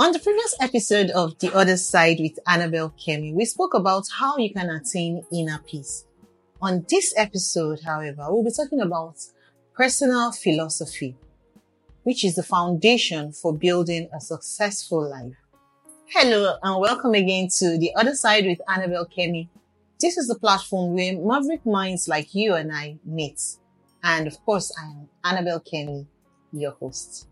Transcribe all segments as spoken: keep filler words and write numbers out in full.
On the previous episode of The Other Side with Annabelle Kemi, we spoke about how you can attain inner peace. On this episode, however, we'll be talking about personal philosophy, which is the foundation for building a successful life. Hello and welcome again to The Other Side with Annabelle Kemi. This is the platform where maverick minds like you and I meet. And of course, I am Annabelle Kemi, your host.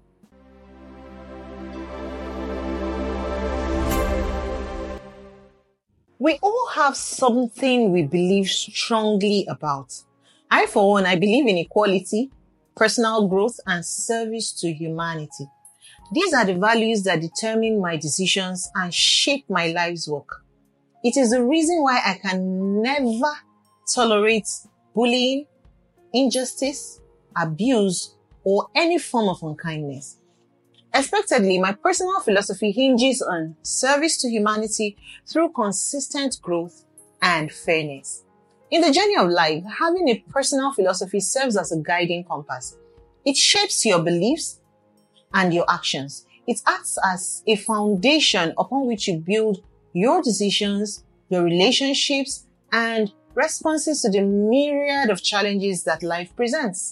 We all have something we believe strongly about. I, for one, I believe in equality, personal growth, and service to humanity. These are the values that determine my decisions and shape my life's work. It is the reason why I can never tolerate bullying, injustice, abuse, or any form of unkindness. Expectedly, my personal philosophy hinges on service to humanity through consistent growth and fairness. In the journey of life, having a personal philosophy serves as a guiding compass. It shapes your beliefs and your actions. It acts as a foundation upon which you build your decisions, your relationships, and responses to the myriad of challenges that life presents.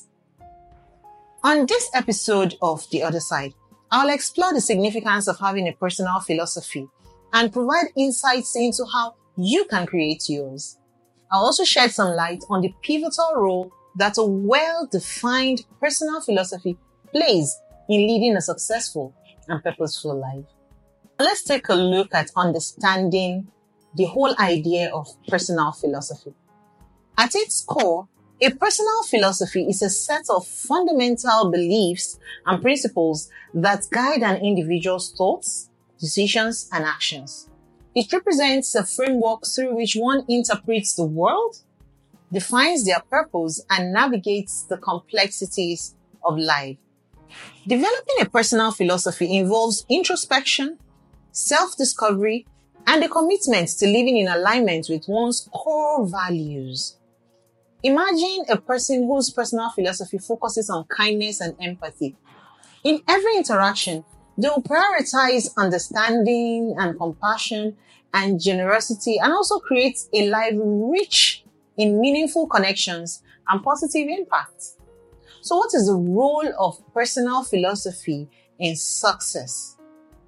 On this episode of The Other Side, I'll explore the significance of having a personal philosophy and provide insights into how you can create yours. I'll also shed some light on the pivotal role that a well-defined personal philosophy plays in leading a successful and purposeful life. Let's take a look at understanding the whole idea of personal philosophy. At its core, a personal philosophy is a set of fundamental beliefs and principles that guide an individual's thoughts, decisions, and actions. It represents a framework through which one interprets the world, defines their purpose, and navigates the complexities of life. Developing a personal philosophy involves introspection, self-discovery, and a commitment to living in alignment with one's core values. Imagine a person whose personal philosophy focuses on kindness and empathy. In every interaction, they will prioritize understanding and compassion and generosity, and also create a life rich in meaningful connections and positive impact. So what is the role of personal philosophy in success?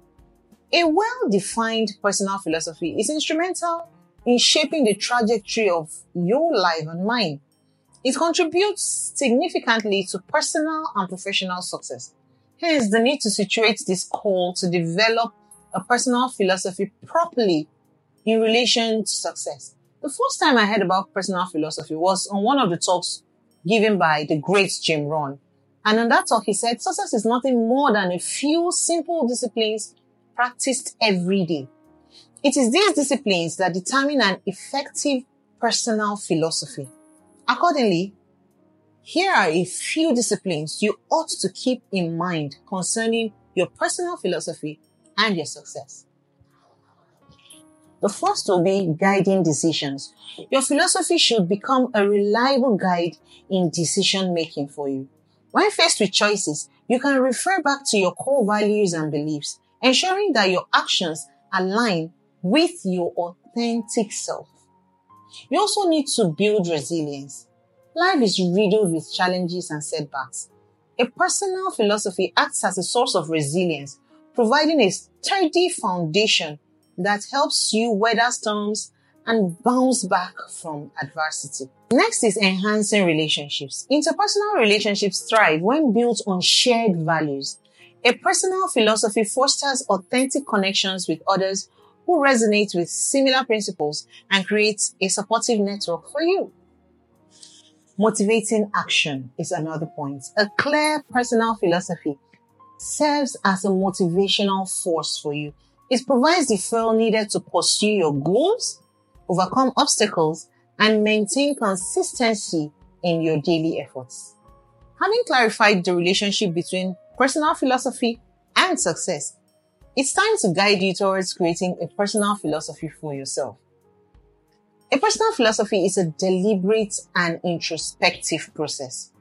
A well-defined personal philosophy is instrumental in shaping the trajectory of your life and mine. It contributes significantly to personal and professional success. Hence, the need to situate this call to develop a personal philosophy properly in relation to success. The first time I heard about personal philosophy was on one of the talks given by the great Jim Rohn. And on that talk, he said, success is nothing more than a few simple disciplines practiced every day. It is these disciplines that determine an effective personal philosophy. Accordingly, here are a few disciplines you ought to keep in mind concerning your personal philosophy and your success. The first will be guiding decisions. Your philosophy should become a reliable guide in decision making for you. When faced with choices, you can refer back to your core values and beliefs, ensuring that your actions align with your authentic self. You also need to build resilience. Life is riddled with challenges and setbacks. A personal philosophy acts as a source of resilience, providing a sturdy foundation that helps you weather storms and bounce back from adversity. Next is enhancing relationships. Interpersonal relationships thrive when built on shared values. A personal philosophy fosters authentic connections with others who resonate with similar principles and creates a supportive network for you. Motivating action is another point. A clear personal philosophy serves as a motivational force for you. It provides the fuel needed to pursue your goals, overcome obstacles, and maintain consistency in your daily efforts. Having clarified the relationship between personal philosophy and success, it's time to guide you towards creating a personal philosophy for yourself. A personal philosophy is a deliberate and introspective process.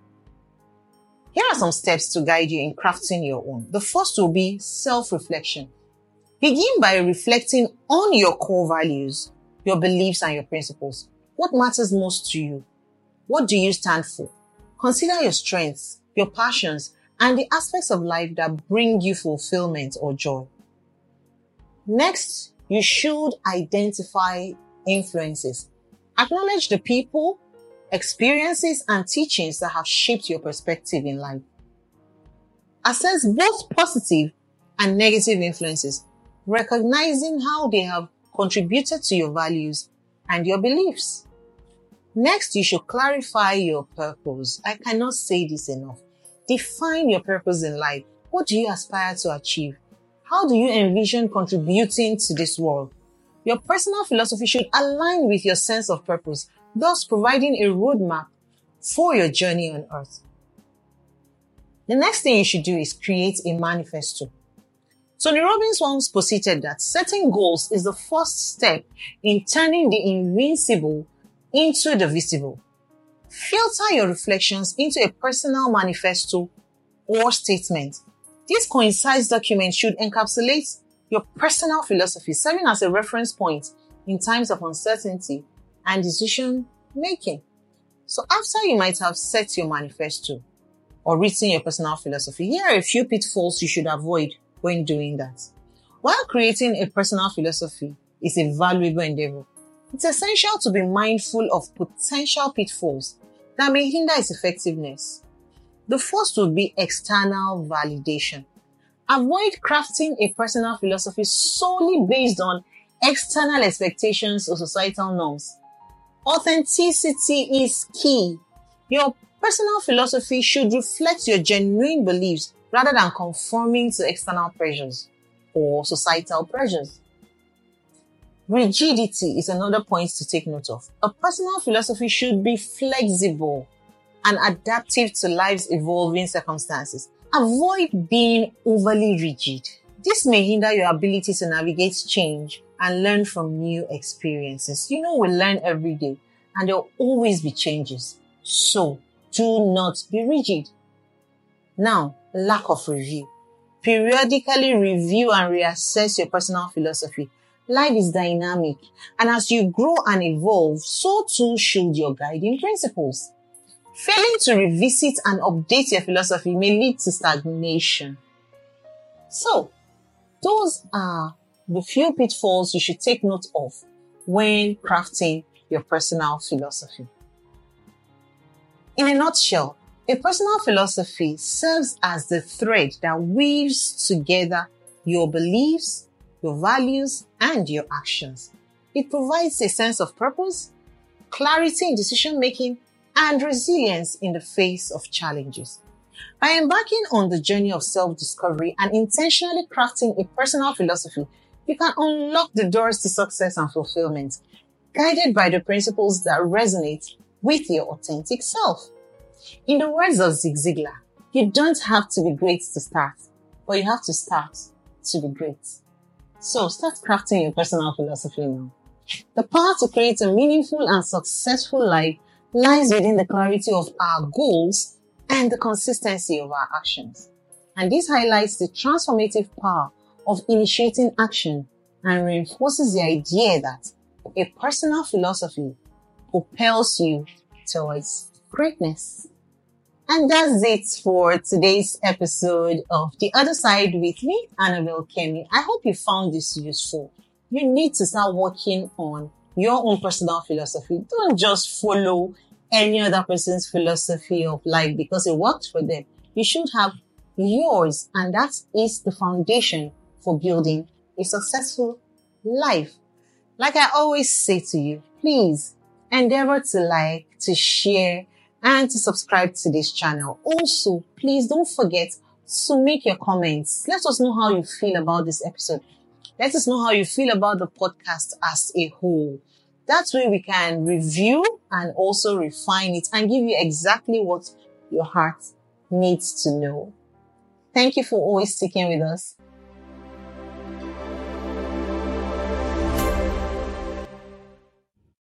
Here are some steps to guide you in crafting your own. The first will be self-reflection. Begin by reflecting on your core values, your beliefs, and your principles. What matters most to you? What do you stand for? Consider your strengths, your passions, and the aspects of life that bring you fulfillment or joy. Next, you should identify influences. Acknowledge the people, experiences, and teachings that have shaped your perspective in life. Assess both positive and negative influences, recognizing how they have contributed to your values and your beliefs. Next, you should clarify your purpose. I cannot say this enough. Define your purpose in life. What do you aspire to achieve? How do you envision contributing to this world? Your personal philosophy should align with your sense of purpose, thus providing a roadmap for your journey on earth. The next thing you should do is create a manifesto. Tony Robbins once posited that setting goals is the first step in turning the invincible into the visible. Filter your reflections into a personal manifesto or statement. This concise document should encapsulate your personal philosophy, serving as a reference point in times of uncertainty and decision making. So after you might have set your manifesto or written your personal philosophy, here are a few pitfalls you should avoid when doing that. While creating a personal philosophy is a valuable endeavor, it's essential to be mindful of potential pitfalls that may hinder its effectiveness. The first would be external validation. Avoid crafting a personal philosophy solely based on external expectations or societal norms. Authenticity is key. Your personal philosophy should reflect your genuine beliefs rather than conforming to external pressures or societal pressures. Rigidity is another point to take note of. A personal philosophy should be flexible and adaptive to life's evolving circumstances. Avoid being overly rigid. This may hinder your ability to navigate change and learn from new experiences. You know, we learn every day and there will always be changes. So, do not be rigid. Now, lack of review. Periodically review and reassess your personal philosophy. Life is dynamic, and as you grow and evolve, so too should your guiding principles. Failing to revisit and update your philosophy may lead to stagnation. So, those are the few pitfalls you should take note of when crafting your personal philosophy. In a nutshell, a personal philosophy serves as the thread that weaves together your beliefs, your values, and your actions. It provides a sense of purpose, clarity in decision-making, and resilience in the face of challenges. By embarking on the journey of self-discovery and intentionally crafting a personal philosophy, you can unlock the doors to success and fulfillment, guided by the principles that resonate with your authentic self. In the words of Zig Ziglar, you don't have to be great to start, but you have to start to be great. So start crafting your personal philosophy now. The power to create a meaningful and successful life lies within the clarity of our goals and the consistency of our actions. And this highlights the transformative power of initiating action and reinforces the idea that a personal philosophy propels you towards greatness. And that's it for today's episode of The Other Side with me, Annabelle Kemi. I hope you found this useful. You need to start working on your own personal philosophy. Don't just follow any other person's philosophy of life because it worked for them. You should have yours, and that is the foundation for building a successful life. Like I always say to you, please endeavor to like, to share, and to subscribe to this channel. Also, please don't forget to make your comments. Let us know how you feel about this episode. Let us know how you feel about the podcast as a whole. That way we can review and also refine it and give you exactly what your heart needs to know. Thank you for always sticking with us.